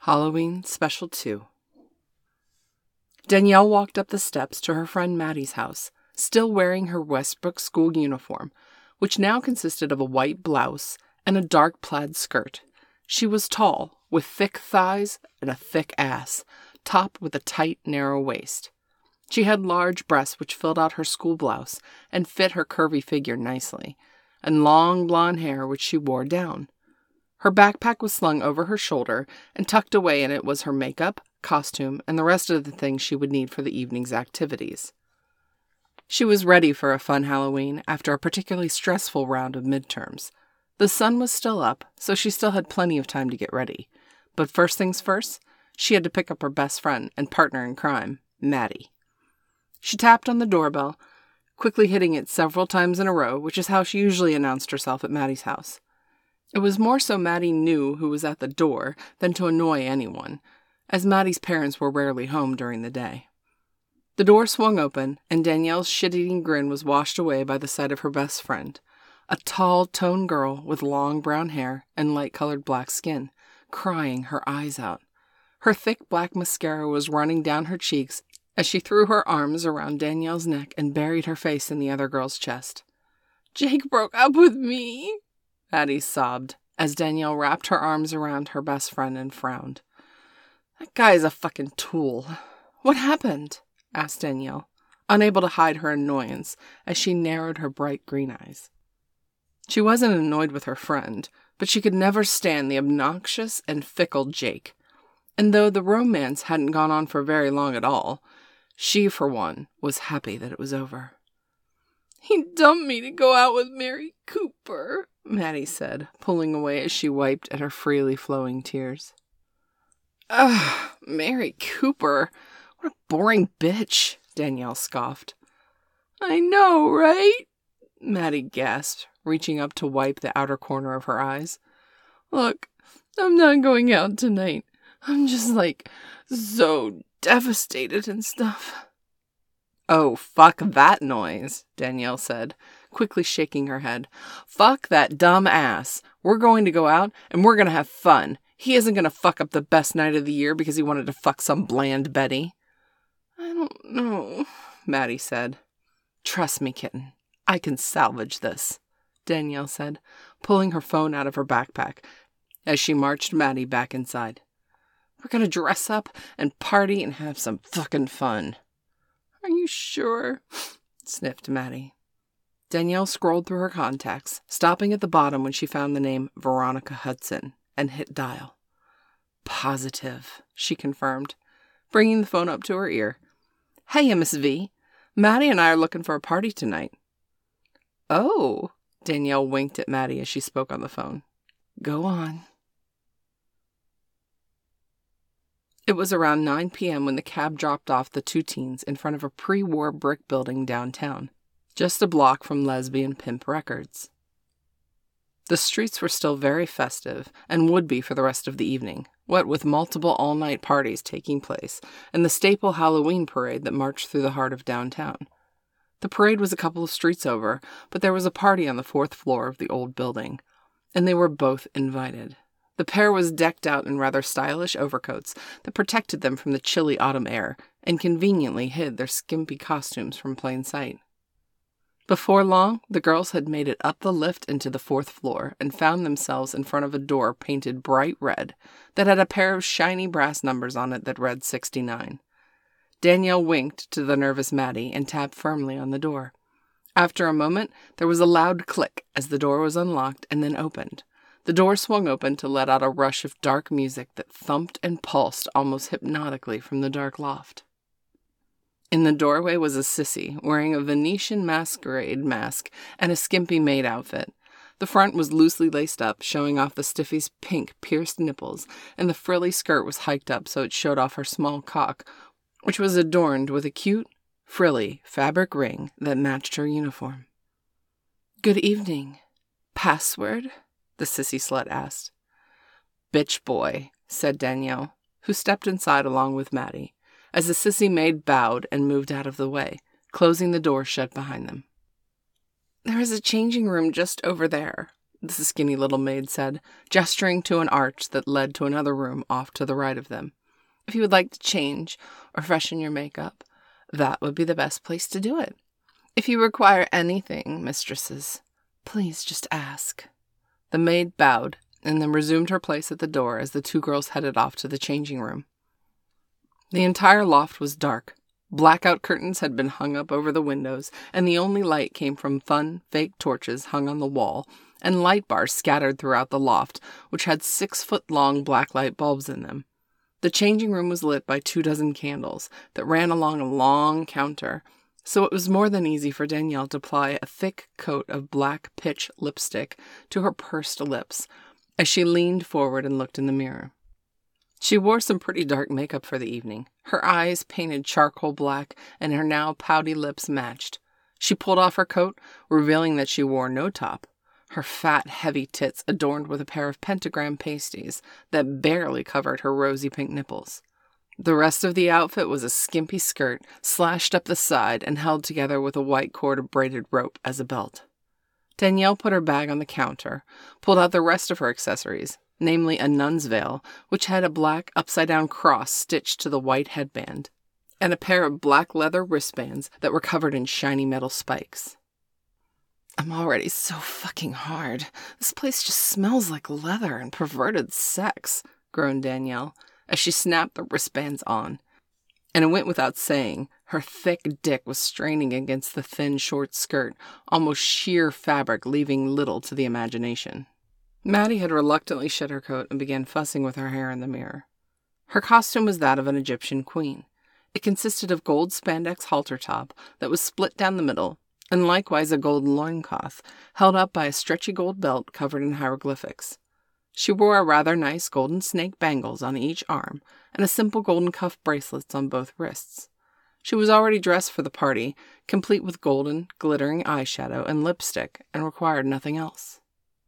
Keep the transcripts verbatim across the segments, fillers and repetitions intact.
Halloween Special two. Danielle walked up the steps to her friend Maddie's house, still wearing her Westbrook school uniform, which now consisted of a white blouse and a dark plaid skirt. She was tall, with thick thighs and a thick ass, topped with a tight, narrow waist. She had large breasts which filled out her school blouse and fit her curvy figure nicely, and long blonde hair which she wore down. Her backpack was slung over her shoulder, and tucked away in it was her makeup, costume, and the rest of the things she would need for the evening's activities. She was ready for a fun Halloween after a particularly stressful round of midterms. The sun was still up, so she still had plenty of time to get ready. But first things first, she had to pick up her best friend and partner in crime, Maddie. She tapped on the doorbell, quickly hitting it several times in a row, which is how she usually announced herself at Maddie's house. It was more so Maddie knew who was at the door than to annoy anyone, as Maddie's parents were rarely home during the day. The door swung open, and Danielle's shit-eating grin was washed away by the sight of her best friend, a tall, toned girl with long brown hair and light-colored black skin, crying her eyes out. Her thick black mascara was running down her cheeks as she threw her arms around Danielle's neck and buried her face in the other girl's chest. "Jake broke up with me," Maddie sobbed, as Danielle wrapped her arms around her best friend and frowned. "That guy's a fucking tool. What happened?" asked Danielle, unable to hide her annoyance as she narrowed her bright green eyes. She wasn't annoyed with her friend, but she could never stand the obnoxious and fickle Jake. And though the romance hadn't gone on for very long at all, she, for one, was happy that it was over. "He dumped me to go out with Mary Cooper," Maddie said, pulling away as she wiped at her freely flowing tears. "Ugh, Mary Cooper. What a boring bitch," Danielle scoffed. "I know, right?" Maddie gasped, reaching up to wipe the outer corner of her eyes. "Look, I'm not going out tonight. I'm just, like, so devastated and stuff." "Oh, fuck that noise," Danielle said, quickly shaking her head. "Fuck that dumb ass. We're going to go out, and we're going to have fun. He isn't going to fuck up the best night of the year because he wanted to fuck some bland Betty." "I don't know," Maddie said. "Trust me, kitten. I can salvage this," Danielle said, pulling her phone out of her backpack as she marched Maddie back inside. "We're going to dress up and party and have some fucking fun." "Are you sure?" sniffed Maddie. Danielle scrolled through her contacts, stopping at the bottom when she found the name Veronica Hudson, and hit dial. "Positive," she confirmed, bringing the phone up to her ear. "Hey, Miss V. Maddie and I are looking for a party tonight." "Oh," Danielle winked at Maddie as she spoke on the phone. "Go on." It was around nine p.m. when the cab dropped off the two teens in front of a pre-war brick building downtown, just a block from Lesbian Pimp Records. The streets were still very festive, and would be for the rest of the evening, what with multiple all-night parties taking place, and the staple Halloween parade that marched through the heart of downtown. The parade was a couple of streets over, but there was a party on the fourth floor of the old building, and they were both invited. The pair was decked out in rather stylish overcoats that protected them from the chilly autumn air and conveniently hid their skimpy costumes from plain sight. Before long, the girls had made it up the lift into the fourth floor and found themselves in front of a door painted bright red that had a pair of shiny brass numbers on it that read sixty-nine. Danielle winked to the nervous Maddie and tapped firmly on the door. After a moment, there was a loud click as the door was unlocked and then opened. The door swung open to let out a rush of dark music that thumped and pulsed almost hypnotically from the dark loft. In the doorway was a sissy wearing a Venetian masquerade mask and a skimpy maid outfit. The front was loosely laced up, showing off the stiffy's pink pierced nipples, and the frilly skirt was hiked up so it showed off her small cock, which was adorned with a cute, frilly fabric ring that matched her uniform. "Good evening. Password?" the sissy slut asked. "Bitch boy," said Danielle, who stepped inside along with Maddie, as the sissy maid bowed and moved out of the way, closing the door shut behind them. "There is a changing room just over there," the skinny little maid said, gesturing to an arch that led to another room off to the right of them. If you would like to change or freshen your makeup, that would be the best place to do it. If you require anything, mistresses, please just ask. The maid bowed and then resumed her place at the door as the two girls headed off to the changing room. The entire loft was dark. Blackout curtains had been hung up over the windows, and the only light came from fun, fake torches hung on the wall and light bars scattered throughout the loft, which had six-foot-long blacklight bulbs in them. The changing room was lit by two dozen candles that ran along a long counter, so it was more than easy for Danielle to apply a thick coat of black pitch lipstick to her pursed lips as she leaned forward and looked in the mirror. She wore some pretty dark makeup for the evening. Her eyes painted charcoal black, and her now pouty lips matched. She pulled off her coat, revealing that she wore no top, her fat, heavy tits adorned with a pair of pentagram pasties that barely covered her rosy pink nipples. The rest of the outfit was a skimpy skirt, slashed up the side and held together with a white cord of braided rope as a belt. Danielle put her bag on the counter, pulled out the rest of her accessories, namely a nun's veil, which had a black upside-down cross stitched to the white headband, and a pair of black leather wristbands that were covered in shiny metal spikes. I'm already so fucking hard. This place just smells like leather and perverted sex, groaned Danielle, as she snapped the wristbands on. And it went without saying, her thick dick was straining against the thin, short skirt, almost sheer fabric, leaving little to the imagination. Maddie had reluctantly shed her coat and began fussing with her hair in the mirror. Her costume was that of an Egyptian queen. It consisted of gold spandex halter top that was split down the middle, and likewise a gold loincloth, held up by a stretchy gold belt covered in hieroglyphics. She wore a rather nice golden snake bangles on each arm, and a simple golden cuff bracelets on both wrists. She was already dressed for the party, complete with golden, glittering eyeshadow and lipstick, and required nothing else.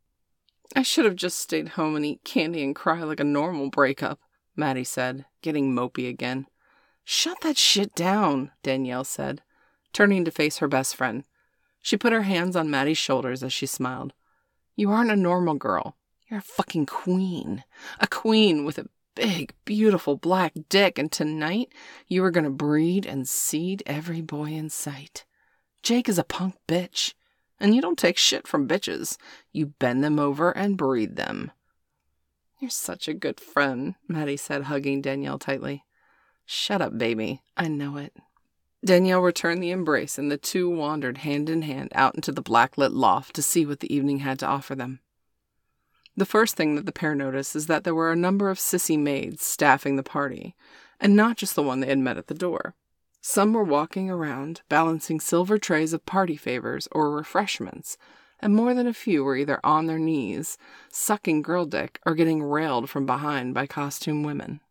I should have just stayed home and eat candy and cry like a normal breakup, Maddie said, getting mopey again. Shut that shit down, Danielle said, turning to face her best friend. She put her hands on Maddie's shoulders as she smiled. You aren't a normal girl. You're a fucking queen. A queen with a big, beautiful black dick, and tonight you are going to breed and seed every boy in sight. Jake is a punk bitch. And you don't take shit from bitches. You bend them over and breed them. You're such a good friend, Maddie said, hugging Danielle tightly. Shut up, baby. I know it. Danielle returned the embrace, and the two wandered hand in hand out into the black-lit loft to see what the evening had to offer them. The first thing that the pair noticed is that there were a number of sissy maids staffing the party, and not just the one they had met at the door. Some were walking around, balancing silver trays of party favors or refreshments, and more than a few were either on their knees, sucking girl dick, or getting railed from behind by costume women.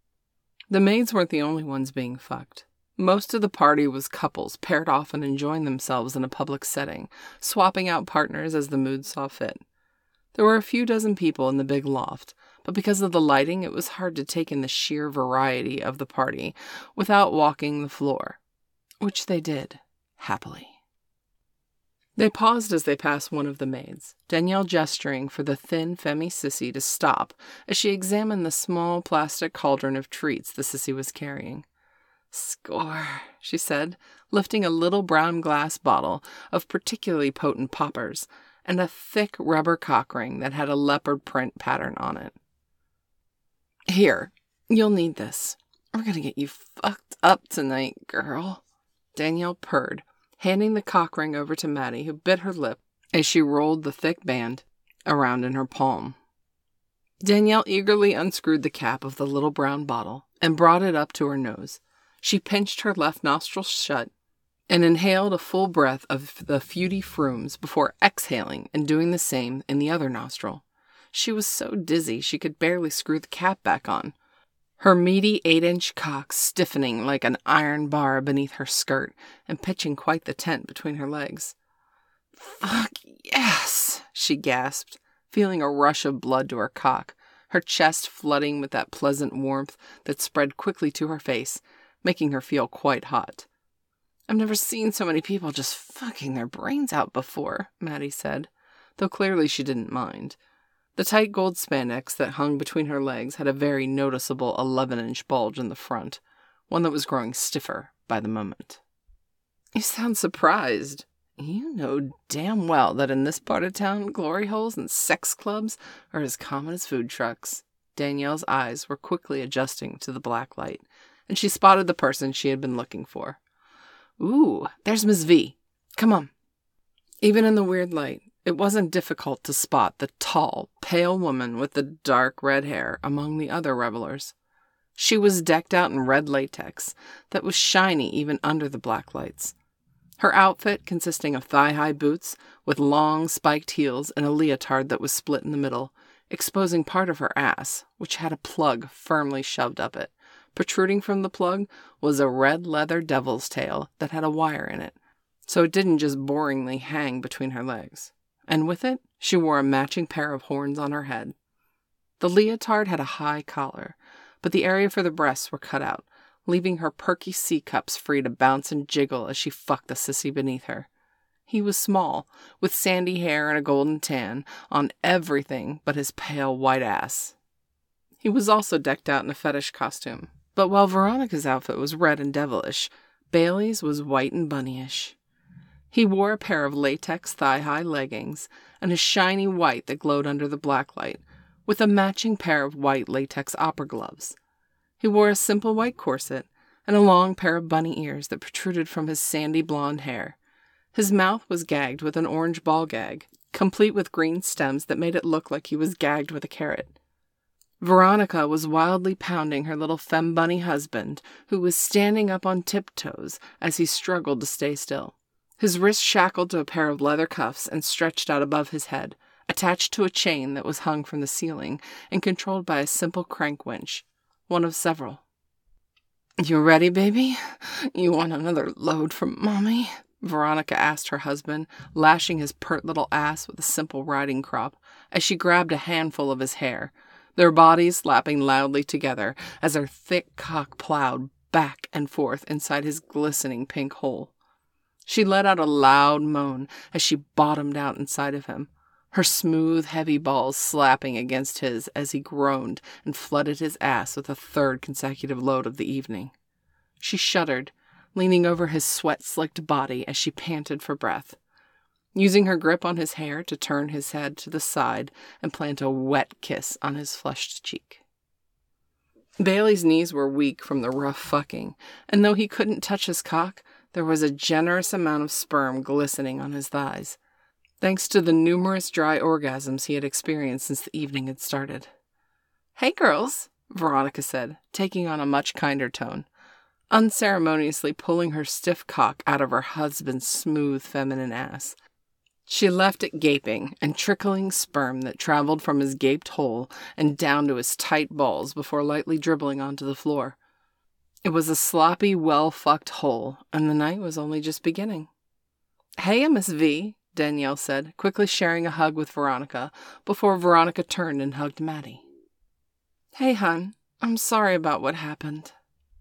The maids weren't the only ones being fucked. Most of the party was couples paired off and enjoying themselves in a public setting, swapping out partners as the mood saw fit. There were a few dozen people in the big loft, but because of the lighting, it was hard to take in the sheer variety of the party without walking the floor, which they did, happily. They paused as they passed one of the maids, Danielle gesturing for the thin femmy sissy to stop as she examined the small plastic cauldron of treats the sissy was carrying. Score, she said, lifting a little brown glass bottle of particularly potent poppers and a thick rubber cock ring that had a leopard print pattern on it. Here, you'll need this. We're gonna get you fucked up tonight, girl, Danielle purred, handing the cock ring over to Maddie, who bit her lip as she rolled the thick band around in her palm. Danielle eagerly unscrewed the cap of the little brown bottle and brought it up to her nose. She pinched her left nostril shut and inhaled a full breath of the fruity fumes before exhaling and doing the same in the other nostril. She was so dizzy she could barely screw the cap back on, her meaty eight-inch cock stiffening like an iron bar beneath her skirt and pitching quite the tent between her legs. "Fuck yes," she gasped, feeling a rush of blood to her cock, her chest flooding with that pleasant warmth that spread quickly to her face, making her feel quite hot. I've never seen so many people just fucking their brains out before, Maddie said. though clearly she didn't mind. The tight gold spandex that hung between her legs had a very noticeable eleven-inch bulge in the front, one that was growing stiffer by the moment. "You sound surprised. You know damn well that in this part of town, glory holes and sex clubs are as common as food trucks." Danielle's eyes were quickly adjusting to the black light, and she spotted the person she had been looking for. "Ooh, there's Miss V. Come on." Even in the weird light, it wasn't difficult to spot the tall, pale woman with the dark red hair among the other revelers. She was decked out in red latex that was shiny even under the black lights. Her outfit consisting of thigh-high boots with long spiked heels and a leotard that was split in the middle, exposing part of her ass, which had a plug firmly shoved up it. Protruding from the plug was a red leather devil's tail that had a wire in it, so it didn't just boringly hang between her legs. And with it, she wore a matching pair of horns on her head. The leotard had a high collar, but the area for the breasts were cut out, leaving her perky C-cups free to bounce and jiggle as she fucked the sissy beneath her. He was small, with sandy hair and a golden tan on everything but his pale white ass. He was also decked out in a fetish costume, but while Veronica's outfit was red and devilish, Bailey's was white and bunnyish. He wore a pair of latex thigh-high leggings and a shiny white that glowed under the black light, with a matching pair of white latex opera gloves. He wore a simple white corset and a long pair of bunny ears that protruded from his sandy blonde hair. His mouth was gagged with an orange ball gag, complete with green stems that made it look like he was gagged with a carrot. Veronica was wildly pounding her little femme bunny husband, who was standing up on tiptoes as he struggled to stay still. His wrist shackled to a pair of leather cuffs and stretched out above his head, attached to a chain that was hung from the ceiling and controlled by a simple crank winch. One of several. "You ready, baby? You want another load from Mommy?" Veronica asked her husband, lashing his pert little ass with a simple riding crop, as she grabbed a handful of his hair, their bodies slapping loudly together as her thick cock plowed back and forth inside his glistening pink hole. She let out a loud moan as she bottomed out inside of him, her smooth, heavy balls slapping against his as he groaned and flooded his ass with a third consecutive load of the evening. She shuddered, leaning over his sweat-slicked body as she panted for breath, using her grip on his hair to turn his head to the side and plant a wet kiss on his flushed cheek. Bailey's knees were weak from the rough fucking, and though he couldn't touch his cock, there was a generous amount of sperm glistening on his thighs, thanks to the numerous dry orgasms he had experienced since the evening had started. "Hey, girls," Veronica said, taking on a much kinder tone, unceremoniously pulling her stiff cock out of her husband's smooth feminine ass. She left it gaping and trickling sperm that traveled from his gaped hole and down to his tight balls before lightly dribbling onto the floor. It was a sloppy, well-fucked hole, and the night was only just beginning. "Hey, Miss V," Danielle said, quickly sharing a hug with Veronica before Veronica turned and hugged Maddie. "Hey, hon, I'm sorry about what happened.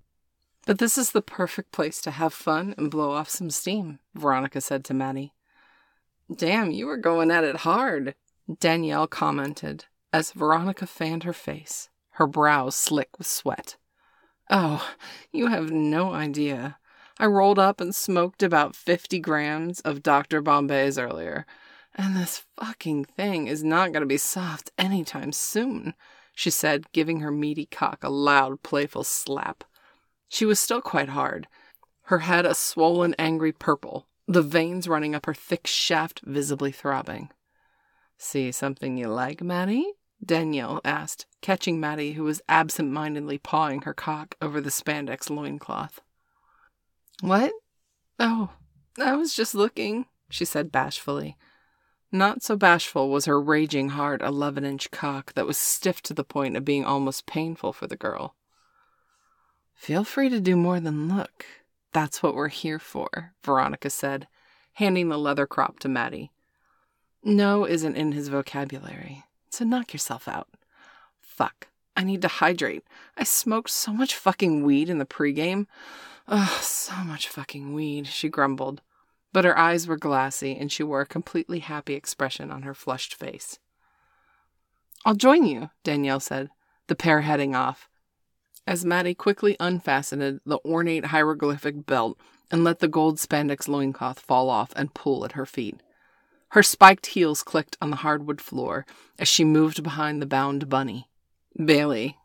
But this is the perfect place to have fun and blow off some steam," Veronica said to Maddie. "Damn, you were going at it hard," Danielle commented as Veronica fanned her face, her brows slick with sweat. "Oh, you have no idea. I rolled up and smoked about fifty grams of Doctor Bombay's earlier, and this fucking thing is not going to be soft anytime soon," she said, giving her meaty cock a loud, playful slap. She was still quite hard, her head a swollen, angry purple, the veins running up her thick shaft visibly throbbing. "See something you like, Maddie?" Danielle asked, catching Maddie, who was absent-mindedly pawing her cock over the spandex loincloth. "What? Oh, I was just looking," she said bashfully. Not so bashful was her raging hard eleven-inch cock that was stiff to the point of being almost painful for the girl. "Feel free to do more than look. That's what we're here for," Veronica said, handing the leather crop to Maddie. "No isn't in his vocabulary, so knock yourself out. Fuck, I need to hydrate. I smoked so much fucking weed in the pregame. Ugh, so much fucking weed," she grumbled. but her eyes were glassy and she wore a completely happy expression on her flushed face. "I'll join you," Danielle said, the pair heading off, as Maddie quickly unfastened the ornate hieroglyphic belt and let the gold spandex loincloth fall off and pull at her feet. Her spiked heels clicked on the hardwood floor as she moved behind the bound bunny, Bailey,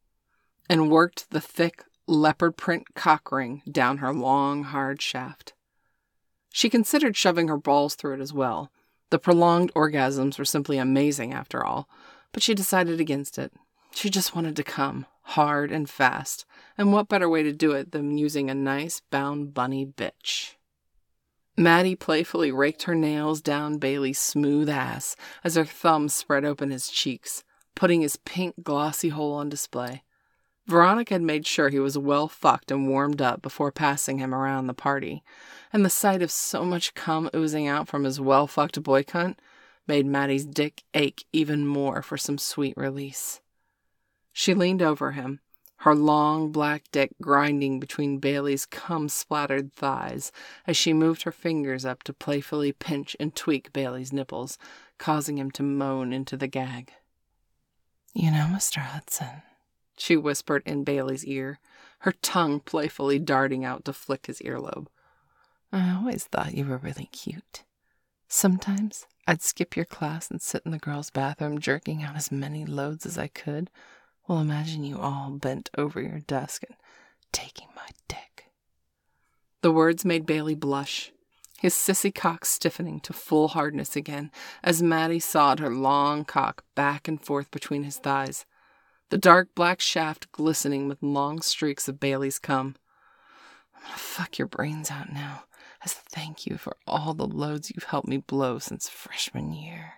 and worked the thick leopard print cock ring down her long, hard shaft. She considered shoving her balls through it as well. The prolonged orgasms were simply amazing after all, but she decided against it. She just wanted to come, hard and fast, and what better way to do it than using a nice bound bunny bitch? Maddie playfully raked her nails down Bailey's smooth ass as her thumb spread open his cheeks, putting his pink glossy hole on display. Veronica had made sure he was well fucked and warmed up before passing him around the party, and the sight of so much cum oozing out from his well-fucked boy cunt made Maddie's dick ache even more for some sweet release. She leaned over him, her long black dick grinding between Bailey's cum-splattered thighs as she moved her fingers up to playfully pinch and tweak Bailey's nipples, causing him to moan into the gag. "You know, Mister Hudson," she whispered in Bailey's ear, her tongue playfully darting out to flick his earlobe. "I always thought you were really cute. Sometimes I'd skip your class and sit in the girls' bathroom jerking out as many loads as I could. Well, imagine you all bent over your desk and taking my dick." The words made Bailey blush, his sissy cock stiffening to full hardness again as Maddie sawed her long cock back and forth between his thighs, the dark black shaft glistening with long streaks of Bailey's cum. "I'm gonna fuck your brains out now, as thank you for all the loads you've helped me blow since freshman year."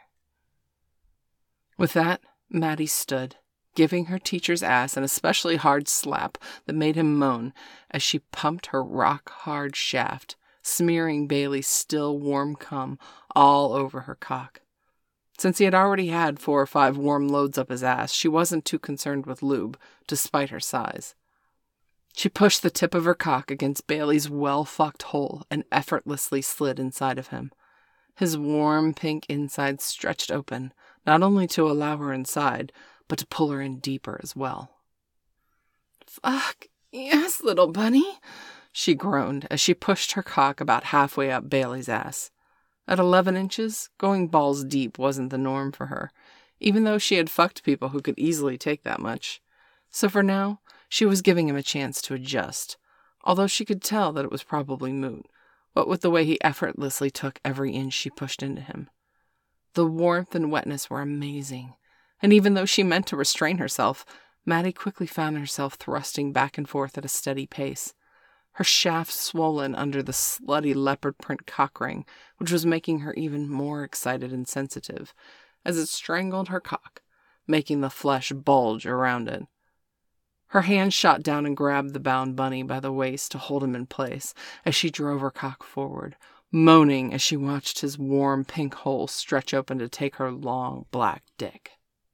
With that, Maddie stood, giving her teacher's ass an especially hard slap that made him moan as she pumped her rock-hard shaft, smearing Bailey's still warm cum all over her cock. Since he had already had four or five warm loads up his ass, she wasn't too concerned with lube, despite her size. She pushed the tip of her cock against Bailey's well-fucked hole and effortlessly slid inside of him. His warm pink inside stretched open, not only to allow her inside, but to pull her in deeper as well. "Fuck, yes, little bunny," she groaned as she pushed her cock about halfway up Bailey's ass. At eleven inches, going balls deep wasn't the norm for her, even though she had fucked people who could easily take that much. So for now, she was giving him a chance to adjust, although she could tell that it was probably moot, what with the way he effortlessly took every inch she pushed into him. The warmth and wetness were amazing, and even though she meant to restrain herself, Maddie quickly found herself thrusting back and forth at a steady pace, her shaft swollen under the slutty leopard print cock ring, which was making her even more excited and sensitive, as it strangled her cock, making the flesh bulge around it. Her hand shot down and grabbed the bound bunny by the waist to hold him in place as she drove her cock forward, moaning as she watched his warm pink hole stretch open to take her long black dick.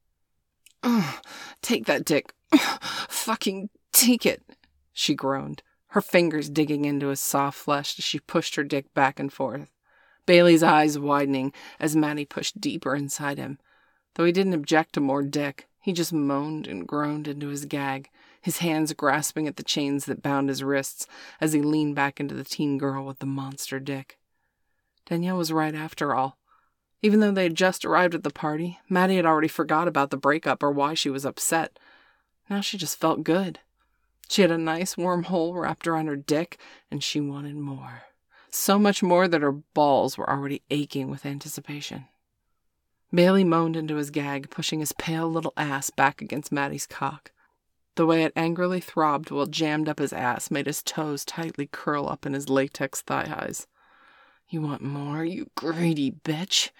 "Ugh, take that dick. Ugh, fucking take it," she groaned, her fingers digging into his soft flesh as she pushed her dick back and forth, Bailey's eyes widening as Maddie pushed deeper inside him. Though he didn't object to more dick, he just moaned and groaned into his gag, his hands grasping at the chains that bound his wrists as he leaned back into the teen girl with the monster dick. Danielle was right after all. Even though they had just arrived at the party, Maddie had already forgot about the breakup or why she was upset. Now she just felt good. She had a nice warm hole wrapped around her dick, and she wanted more. So much more that her balls were already aching with anticipation. Bailey moaned into his gag, pushing his pale little ass back against Maddie's cock. The way it angrily throbbed while it jammed up his ass made his toes tightly curl up in his latex thigh-highs. "You want more, you greedy bitch?"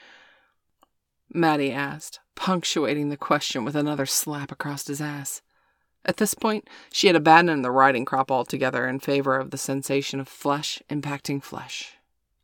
Maddie asked, punctuating the question with another slap across his ass. At this point, she had abandoned the riding crop altogether in favor of the sensation of flesh impacting flesh.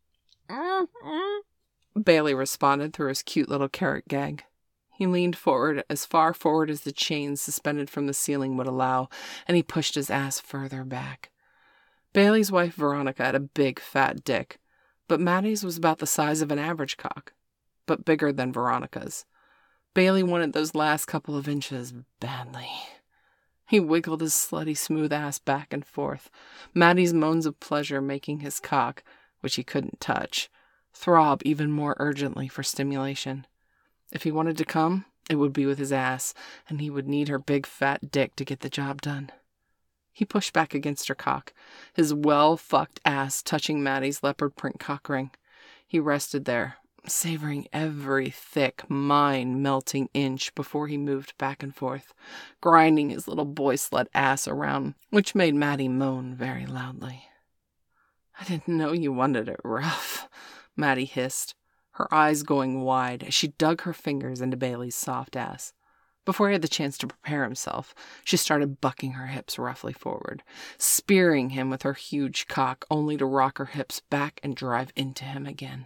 Bailey responded through his cute little carrot gag. He leaned forward, as far forward as the chains suspended from the ceiling would allow, and he pushed his ass further back. Bailey's wife Veronica had a big, fat dick, but Maddie's was about the size of an average cock, but bigger than Veronica's. Bailey wanted those last couple of inches badly. He wiggled his slutty smooth ass back and forth, Maddie's moans of pleasure making his cock, which he couldn't touch, throb even more urgently for stimulation. If he wanted to come, it would be with his ass, and he would need her big fat dick to get the job done. He pushed back against her cock, his well-fucked ass touching Maddie's leopard print cock ring. He rested there, savoring every thick, mind-melting inch before he moved back and forth, grinding his little boy slut ass around, which made Maddie moan very loudly. "I didn't know you wanted it rough," Maddie hissed, her eyes going wide as she dug her fingers into Bailey's soft ass. Before he had the chance to prepare himself, she started bucking her hips roughly forward, spearing him with her huge cock, only to rock her hips back and drive into him again.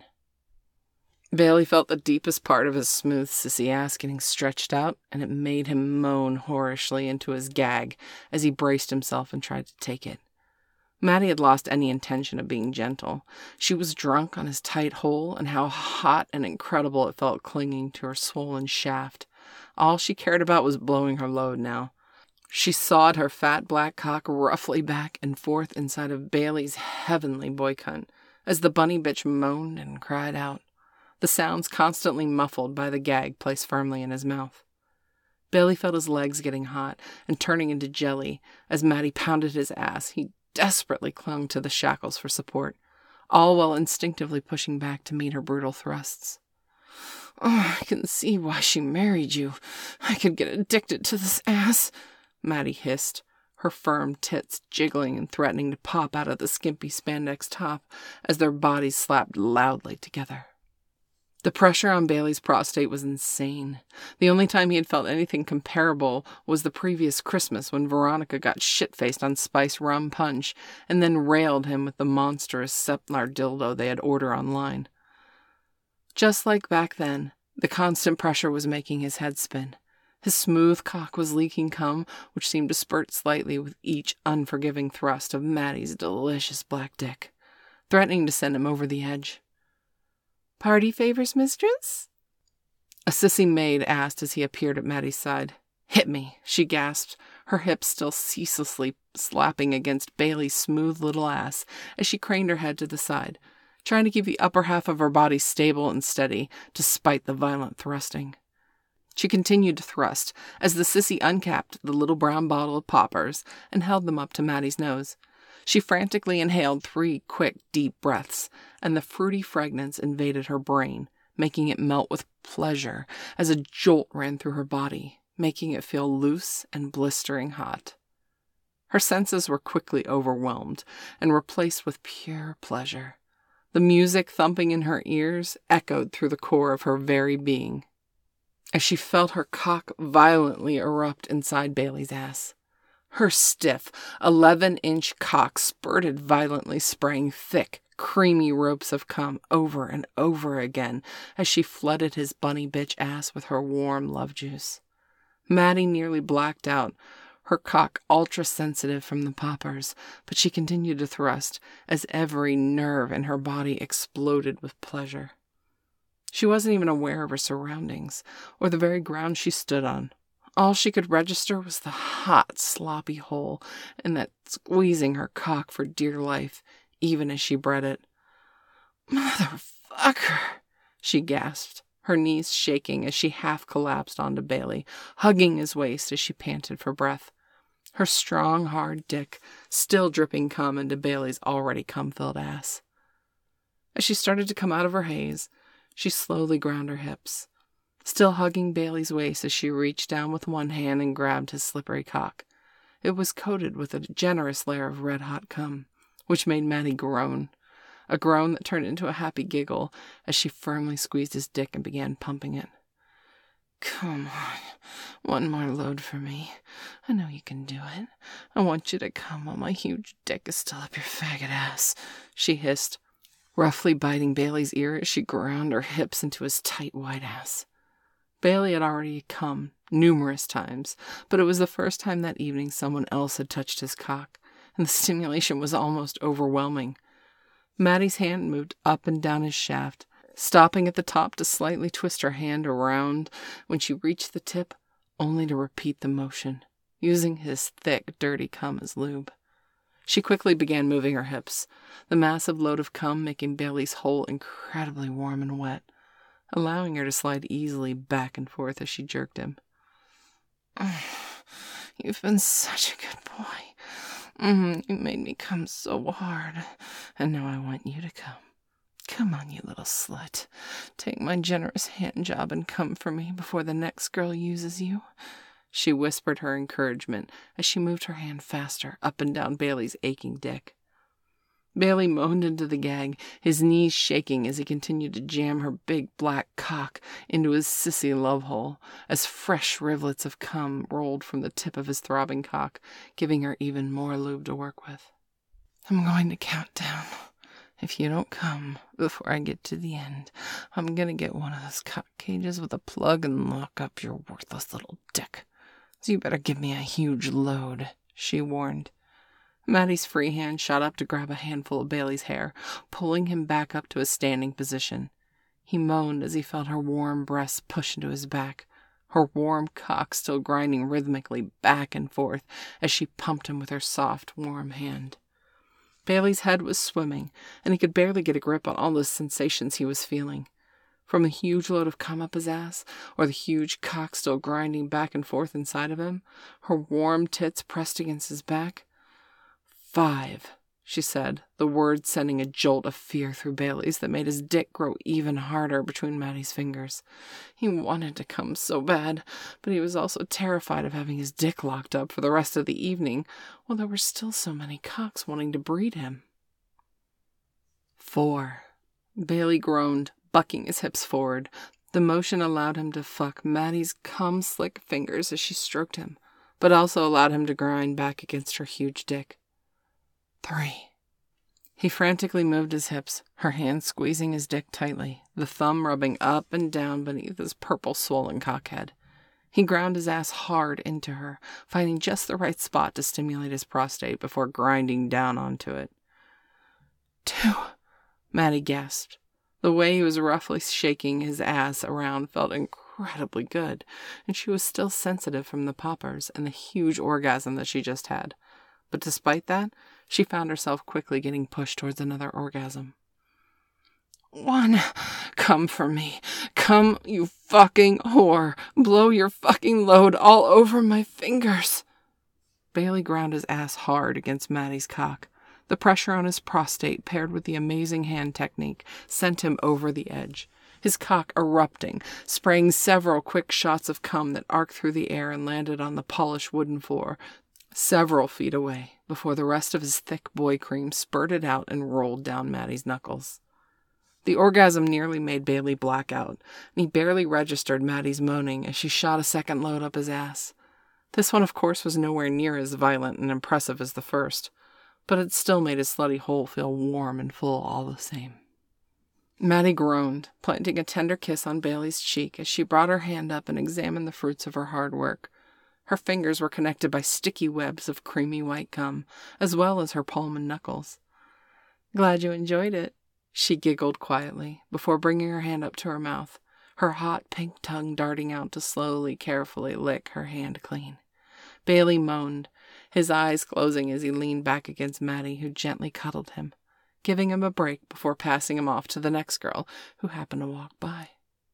Bailey felt the deepest part of his smooth sissy ass getting stretched out, and it made him moan whorishly into his gag as he braced himself and tried to take it. Maddie had lost any intention of being gentle. She was drunk on his tight hole and how hot and incredible it felt clinging to her swollen shaft. All she cared about was blowing her load now. She sawed her fat black cock roughly back and forth inside of Bailey's heavenly boy cunt as the bunny bitch moaned and cried out, the sounds constantly muffled by the gag placed firmly in his mouth. Bailey felt his legs getting hot and turning into jelly as Maddie pounded his ass. He desperately clung to the shackles for support, all while instinctively pushing back to meet her brutal thrusts. "Oh, I can see why she married you. I could get addicted to this ass," Maddie hissed, her firm tits jiggling and threatening to pop out of the skimpy spandex top as their bodies slapped loudly together. The pressure on Bailey's prostate was insane. The only time he had felt anything comparable was the previous Christmas when Veronica got shit-faced on spiced rum punch and then railed him with the monstrous Seplar dildo they had ordered online. Just like back then, the constant pressure was making his head spin. His smooth cock was leaking cum, which seemed to spurt slightly with each unforgiving thrust of Maddie's delicious black dick, threatening to send him over the edge. "Party favors, mistress?" A sissy maid asked as he appeared at Maddie's side. "Hit me," she gasped, her hips still ceaselessly slapping against Bailey's smooth little ass as she craned her head to the side, trying to keep the upper half of her body stable and steady despite the violent thrusting. She continued to thrust as the sissy uncapped the little brown bottle of poppers and held them up to Maddie's nose. She frantically inhaled three quick, deep breaths, and the fruity fragrance invaded her brain, making it melt with pleasure as a jolt ran through her body, making it feel loose and blistering hot. Her senses were quickly overwhelmed and replaced with pure pleasure. The music thumping in her ears echoed through the core of her very being, as she felt her cock violently erupt inside Bailey's ass. Her stiff, eleven-inch cock spurted violently, spraying thick, creamy ropes of cum over and over again as she flooded his bunny bitch ass with her warm love juice. Maddie nearly blacked out, her cock ultra-sensitive from the poppers, but she continued to thrust as every nerve in her body exploded with pleasure. She wasn't even aware of her surroundings or the very ground she stood on. All she could register was the hot, sloppy hole and that squeezing her cock for dear life, even as she bred it. "Motherfucker," she gasped, her knees shaking as she half collapsed onto Bailey, hugging his waist as she panted for breath. Her strong, hard dick still dripping cum into Bailey's already cum-filled ass. As she started to come out of her haze, she slowly ground her hips, still hugging Bailey's waist as she reached down with one hand and grabbed his slippery cock. It was coated with a generous layer of red-hot cum, which made Maddie groan, a groan that turned into a happy giggle as she firmly squeezed his dick and began pumping it. "Come on, one more load for me. I know you can do it. I want you to come while my huge dick is still up your faggot ass," she hissed, roughly biting Bailey's ear as she ground her hips into his tight white ass. Bailey had already come numerous times, but it was the first time that evening someone else had touched his cock, and the stimulation was almost overwhelming. Maddie's hand moved up and down his shaft, stopping at the top to slightly twist her hand around when she reached the tip, only to repeat the motion, using his thick, dirty cum as lube. She quickly began moving her hips, the massive load of cum making Bailey's hole incredibly warm and wet, allowing her to slide easily back and forth as she jerked him. "You've been such a good boy. Mm, you made me come so hard, and now I want you to come. Come on, you little slut. Take my generous hand job and come for me before the next girl uses you," she whispered her encouragement as she moved her hand faster up and down Bailey's aching dick. Bailey moaned into the gag, his knees shaking as he continued to jam her big black cock into his sissy love hole, as fresh rivulets of cum rolled from the tip of his throbbing cock, giving her even more lube to work with. "I'm going to count down. If you don't come before I get to the end, I'm going to get one of those cock cages with a plug and lock up your worthless little dick. So you better give me a huge load," she warned. Maddie's free hand shot up to grab a handful of Bailey's hair, pulling him back up to a standing position. He moaned as he felt her warm breasts push into his back, her warm cock still grinding rhythmically back and forth as she pumped him with her soft, warm hand. Bailey's head was swimming, and he could barely get a grip on all the sensations he was feeling. From the huge load of cum up his ass, or the huge cock still grinding back and forth inside of him, her warm tits pressed against his back. "Five," she said, the words sending a jolt of fear through Bailey's that made his dick grow even harder between Maddie's fingers. He wanted to come so bad, but he was also terrified of having his dick locked up for the rest of the evening, while there were still so many cocks wanting to breed him. Four. Bailey groaned, bucking his hips forward. The motion allowed him to fuck Maddie's cum-slick fingers as she stroked him, but also allowed him to grind back against her huge dick. Three. He frantically moved his hips, her hand squeezing his dick tightly, the thumb rubbing up and down beneath his purple swollen cockhead. He ground his ass hard into her, finding just the right spot to stimulate his prostate before grinding down onto it. Two. Maddie gasped. The way he was roughly shaking his ass around felt incredibly good, and she was still sensitive from the poppers and the huge orgasm that she just had. But despite that, she found herself quickly getting pushed towards another orgasm. One. Come for me. Come, you fucking whore. Blow your fucking load all over my fingers. Bailey ground his ass hard against Maddie's cock. The pressure on his prostate, paired with the amazing hand technique, sent him over the edge, his cock erupting, spraying several quick shots of cum that arced through the air and landed on the polished wooden floor, several feet away, before the rest of his thick boy cream spurted out and rolled down Maddie's knuckles. The orgasm nearly made Bailey black out, and he barely registered Maddie's moaning as she shot a second load up his ass. This one, of course, was nowhere near as violent and impressive as the first, but it still made his slutty hole feel warm and full all the same. Maddie groaned, planting a tender kiss on Bailey's cheek as she brought her hand up and examined the fruits of her hard work. Her fingers were connected by sticky webs of creamy white cum, as well as her palm and knuckles. "Glad you enjoyed it," she giggled quietly, before bringing her hand up to her mouth, her hot pink tongue darting out to slowly, carefully lick her hand clean. Bailey moaned, his eyes closing as he leaned back against Maddie, who gently cuddled him, giving him a break before passing him off to the next girl who happened to walk by.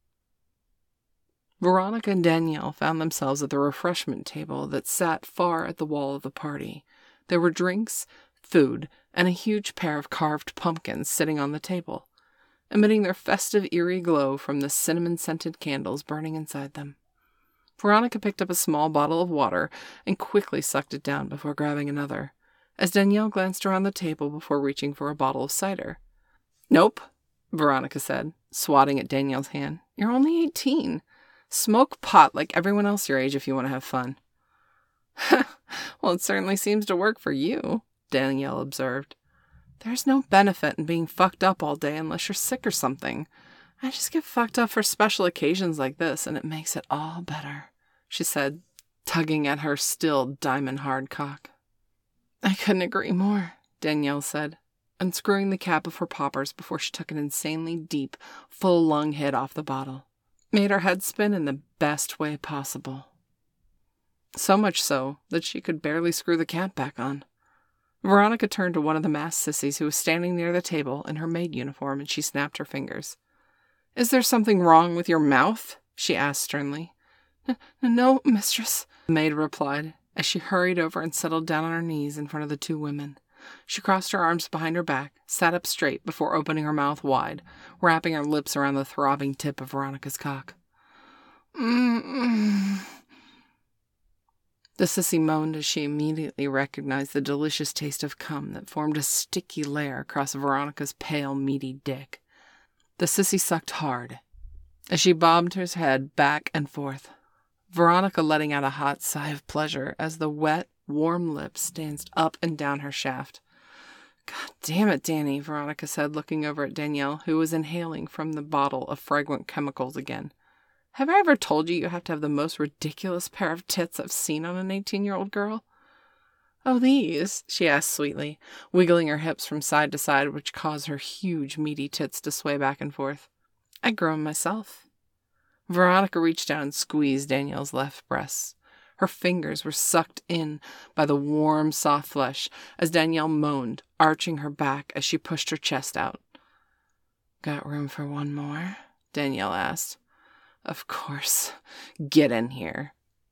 Veronica and Danielle found themselves at the refreshment table that sat far at the wall of the party. There were drinks, food, and a huge pair of carved pumpkins sitting on the table, emitting their festive, eerie glow from the cinnamon-scented candles burning inside them. Veronica picked up a small bottle of water and quickly sucked it down before grabbing another, as Danielle glanced around the table before reaching for a bottle of cider. "Nope," Veronica said, swatting at Danielle's hand. "You're only eighteen. Smoke pot like everyone else your age if you want to have fun." "Well, it certainly seems to work for you," Danielle observed. "There's no benefit in being fucked up all day unless you're sick or something. I just get fucked up for special occasions like this, and it makes it all better," she said, tugging at her still diamond-hard cock. "I couldn't agree more," Danielle said. unscrewing the cap of her poppers before she took an insanely deep, full-lung hit off the bottle. Made her head spin in the best way possible. So much so that she could barely screw the cap back on. Veronica turned to one of the masked sissies who was standing near the table in her maid uniform, and she snapped her fingers. "Is there something wrong with your mouth?" she asked sternly. "No, mistress," the maid replied, as she hurried over and settled down on her knees in front of the two women. She crossed her arms behind her back, sat up straight before opening her mouth wide, wrapping her lips around the throbbing tip of Veronica's cock. Mm-mm. The sissy moaned as she immediately recognized the delicious taste of cum that formed a sticky layer across Veronica's pale, meaty dick. The sissy sucked hard as she bobbed her head back and forth, Veronica letting out a hot sigh of pleasure as the wet, warm lips danced up and down her shaft. "God damn it, Danny," Veronica said, looking over at Danielle, who was inhaling from the bottle of fragrant chemicals again. "Have I ever told you you have to have the most ridiculous pair of tits I've seen on an eighteen-year-old girl?" "Oh, these?" she asked sweetly, wiggling her hips from side to side, which caused her huge, meaty tits to sway back and forth. "I grew them myself." Veronica reached down and squeezed Danielle's left breast. Her fingers were sucked in by the warm, soft flesh as Danielle moaned, arching her back as she pushed her chest out. "Got room for one more?" Danielle asked. "Of course. Get in here,"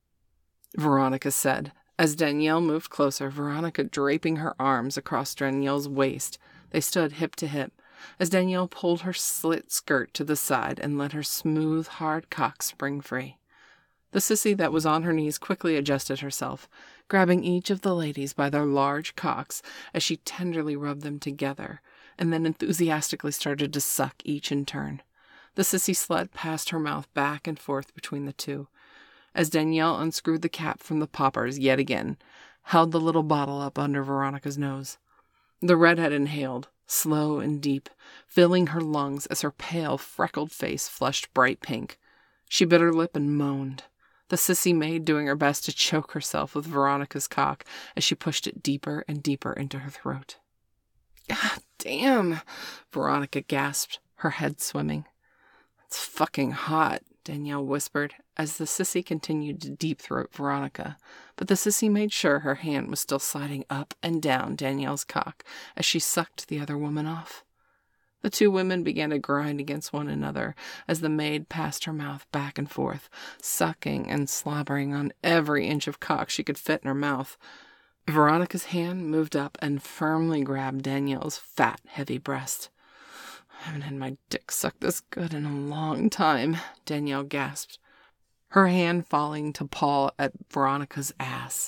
Veronica said, as Danielle moved closer, Veronica draping her arms across Danielle's waist. They stood hip to hip, as Danielle pulled her slit skirt to the side and let her smooth, hard cock spring free. The sissy that was on her knees quickly adjusted herself, grabbing each of the ladies by their large cocks as she tenderly rubbed them together, and then enthusiastically started to suck each in turn. The sissy slut passed her mouth back and forth between the two, as Danielle unscrewed the cap from the poppers yet again, held the little bottle up under Veronica's nose. The redhead inhaled, slow and deep, filling her lungs as her pale, freckled face flushed bright pink. She bit her lip and moaned, the sissy maid doing her best to choke herself with Veronica's cock as she pushed it deeper and deeper into her throat. "God damn," Veronica gasped, her head swimming. "It's fucking hot," Danielle whispered, as the sissy continued to deep-throat Veronica, but the sissy made sure her hand was still sliding up and down Danielle's cock as she sucked the other woman off. The two women began to grind against one another as the maid passed her mouth back and forth, sucking and slobbering on every inch of cock she could fit in her mouth. Veronica's hand moved up and firmly grabbed Danielle's fat, heavy breast. "I haven't had my dick sucked this good in a long time," Danielle gasped, her hand falling to paw at Veronica's ass.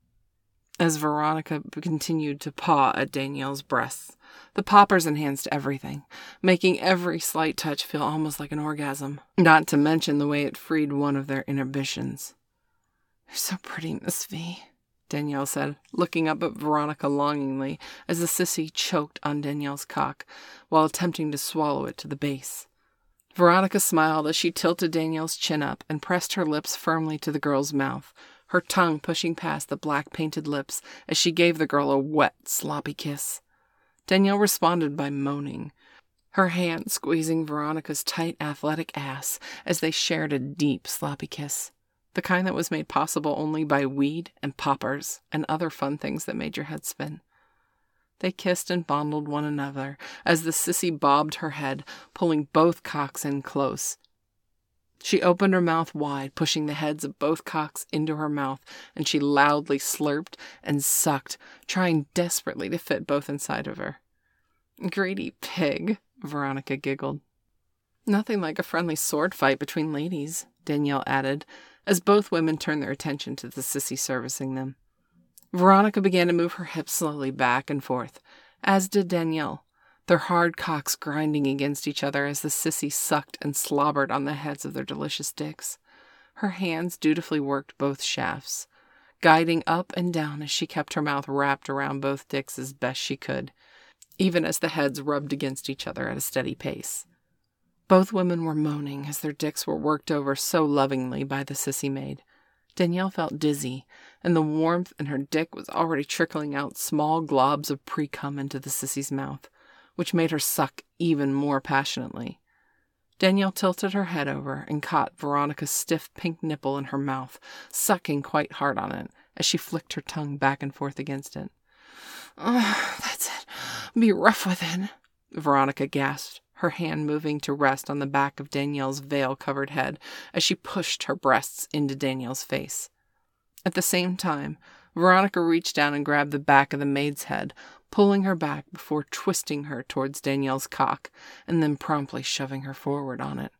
As Veronica continued to paw at Danielle's breasts, the poppers enhanced everything, making every slight touch feel almost like an orgasm, not to mention the way it freed one of their inhibitions. "You're so pretty, Miss V," Danielle said, looking up at Veronica longingly as the sissy choked on Danielle's cock while attempting to swallow it to the base. Veronica smiled as she tilted Danielle's chin up and pressed her lips firmly to the girl's mouth, her tongue pushing past the black-painted lips as she gave the girl a wet, sloppy kiss. Danielle responded by moaning, her hand squeezing Veronica's tight, athletic ass as they shared a deep, sloppy kiss, the kind that was made possible only by weed and poppers and other fun things that made your head spin. They kissed and fondled one another as the sissy bobbed her head, pulling both cocks in close. She opened her mouth wide, pushing the heads of both cocks into her mouth, and she loudly slurped and sucked, trying desperately to fit both inside of her. "Greedy pig," Veronica giggled. "Nothing like a friendly sword fight between ladies," Danielle added, as both women turned their attention to the sissy servicing them. Veronica began to move her hips slowly back and forth, as did Danielle, their hard cocks grinding against each other as the sissy sucked and slobbered on the heads of their delicious dicks. Her hands dutifully worked both shafts, guiding up and down as she kept her mouth wrapped around both dicks as best she could, even as the heads rubbed against each other at a steady pace. Both women were moaning as their dicks were worked over so lovingly by the sissy maid. Danielle felt dizzy and the warmth in her dick was already trickling out small globs of pre-cum into the sissy's mouth, which made her suck even more passionately. Danielle tilted her head over and caught Veronica's stiff pink nipple in her mouth, sucking quite hard on it as she flicked her tongue back and forth against it. "Oh, that's it. Be rough with it," Veronica gasped, her hand moving to rest on the back of Danielle's veil-covered head as she pushed her breasts into Danielle's face. At the same time, Veronica reached down and grabbed the back of the maid's head, pulling her back before twisting her towards Danielle's cock, and then promptly shoving her forward on it.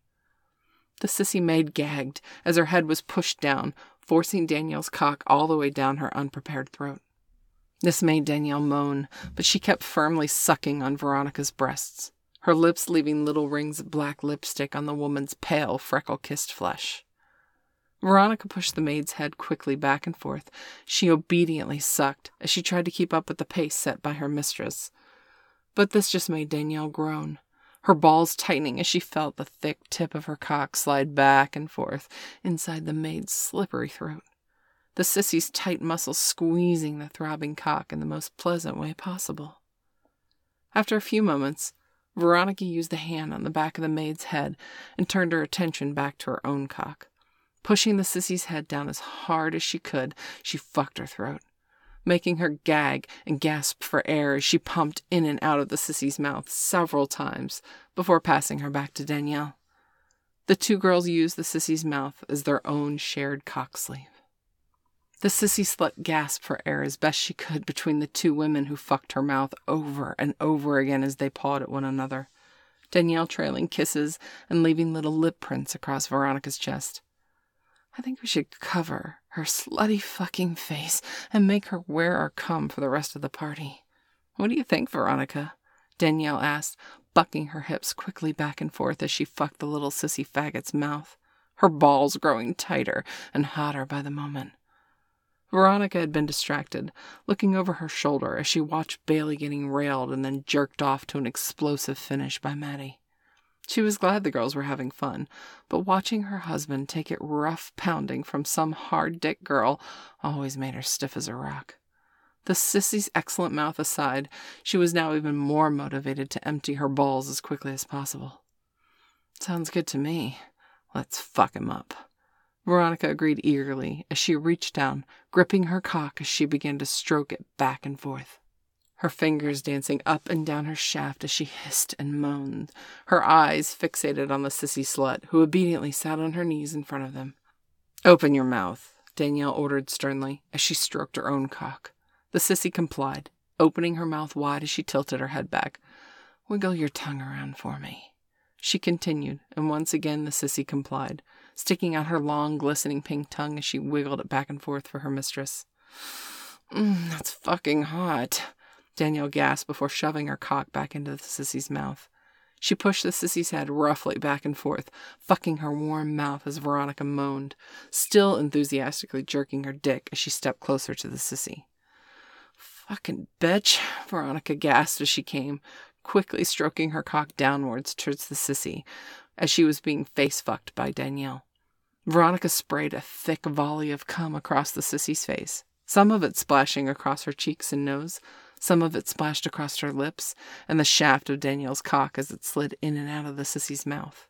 The sissy maid gagged as her head was pushed down, forcing Danielle's cock all the way down her unprepared throat. This made Danielle moan, but she kept firmly sucking on Veronica's breasts, her lips leaving little rings of black lipstick on the woman's pale, freckle-kissed flesh. Veronica pushed the maid's head quickly back and forth. She obediently sucked as she tried to keep up with the pace set by her mistress. But this just made Danielle groan, her balls tightening as she felt the thick tip of her cock slide back and forth inside the maid's slippery throat, the sissy's tight muscles squeezing the throbbing cock in the most pleasant way possible. After a few moments, Veronica used the hand on the back of the maid's head and turned her attention back to her own cock. Pushing the sissy's head down as hard as she could, she fucked her throat, making her gag and gasp for air as she pumped in and out of the sissy's mouth several times before passing her back to Danielle. The two girls used the sissy's mouth as their own shared cock sleeve. The sissy slut gasped for air as best she could between the two women who fucked her mouth over and over again as they pawed at one another, Danielle trailing kisses and leaving little lip prints across Veronica's chest. "I think we should cover her slutty fucking face and make her wear our cum for the rest of the party. What do you think, Veronica?" Danielle asked, bucking her hips quickly back and forth as she fucked the little sissy faggot's mouth, her balls growing tighter and hotter by the moment. Veronica had been distracted, looking over her shoulder as she watched Bailey getting railed and then jerked off to an explosive finish by Maddie. She was glad the girls were having fun, but watching her husband take it rough pounding from some hard-dick girl always made her stiff as a rock. The sissy's excellent mouth aside, she was now even more motivated to empty her balls as quickly as possible. "Sounds good to me. Let's fuck him up." Veronica agreed eagerly as she reached down, gripping her cock as she began to stroke it back and forth, her fingers dancing up and down her shaft as she hissed and moaned, her eyes fixated on the sissy slut, who obediently sat on her knees in front of them. "Open your mouth," Danielle ordered sternly as she stroked her own cock. The sissy complied, opening her mouth wide as she tilted her head back. "Wiggle your tongue around for me," she continued, and once again the sissy complied, sticking out her long, glistening pink tongue as she wiggled it back and forth for her mistress. Mm, "That's fucking hot," Danielle gasped before shoving her cock back into the sissy's mouth. She pushed the sissy's head roughly back and forth, fucking her warm mouth as Veronica moaned, still enthusiastically jerking her dick as she stepped closer to the sissy. "Fucking bitch," Veronica gasped as she came, quickly stroking her cock downwards towards the sissy as she was being face-fucked by Danielle. Veronica sprayed a thick volley of cum across the sissy's face, some of it splashing across her cheeks and nose, some of it splashed across her lips and the shaft of Danielle's cock as it slid in and out of the sissy's mouth.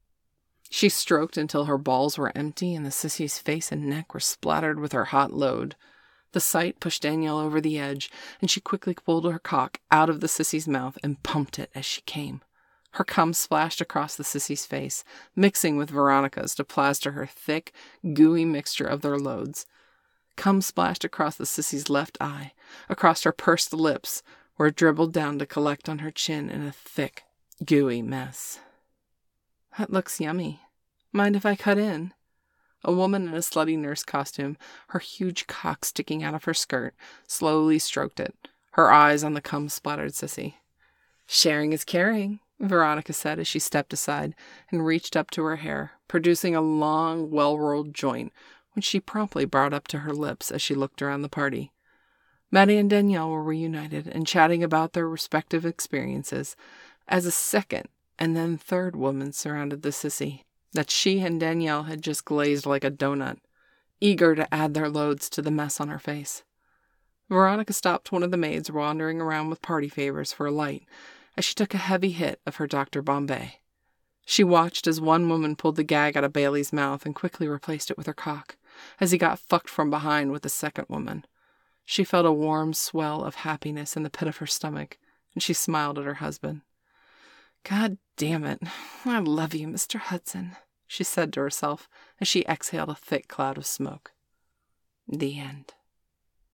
She stroked until her balls were empty and the sissy's face and neck were splattered with her hot load. The sight pushed Danielle over the edge, and she quickly pulled her cock out of the sissy's mouth and pumped it as she came. Her cum splashed across the sissy's face, mixing with Veronica's to plaster her thick, gooey mixture of their loads. Cum splashed across the sissy's left eye, across her pursed lips, where it dribbled down to collect on her chin in a thick, gooey mess. "That looks yummy. Mind if I cut in?" A woman in a slutty nurse costume, her huge cock sticking out of her skirt, slowly stroked it, her eyes on the cum-splattered sissy. "Sharing is caring," Veronica said as she stepped aside and reached up to her hair, producing a long, well-rolled joint, which she promptly brought up to her lips as she looked around the party. Maddie and Danielle were reunited and chatting about their respective experiences as a second and then third woman surrounded the sissy that she and Danielle had just glazed like a donut. eager to add their loads to the mess on her face. Veronica stopped one of the maids wandering around with party favors for a light as she took a heavy hit of her Doctor Bombay. She watched as one woman pulled the gag out of Bailey's mouth and quickly replaced it with her cock, as he got fucked from behind with the second woman. She felt a warm swell of happiness in the pit of her stomach, and she smiled at her husband. "God damn it, I love you, Mister Hudson," she said to herself as she exhaled a thick cloud of smoke. The end.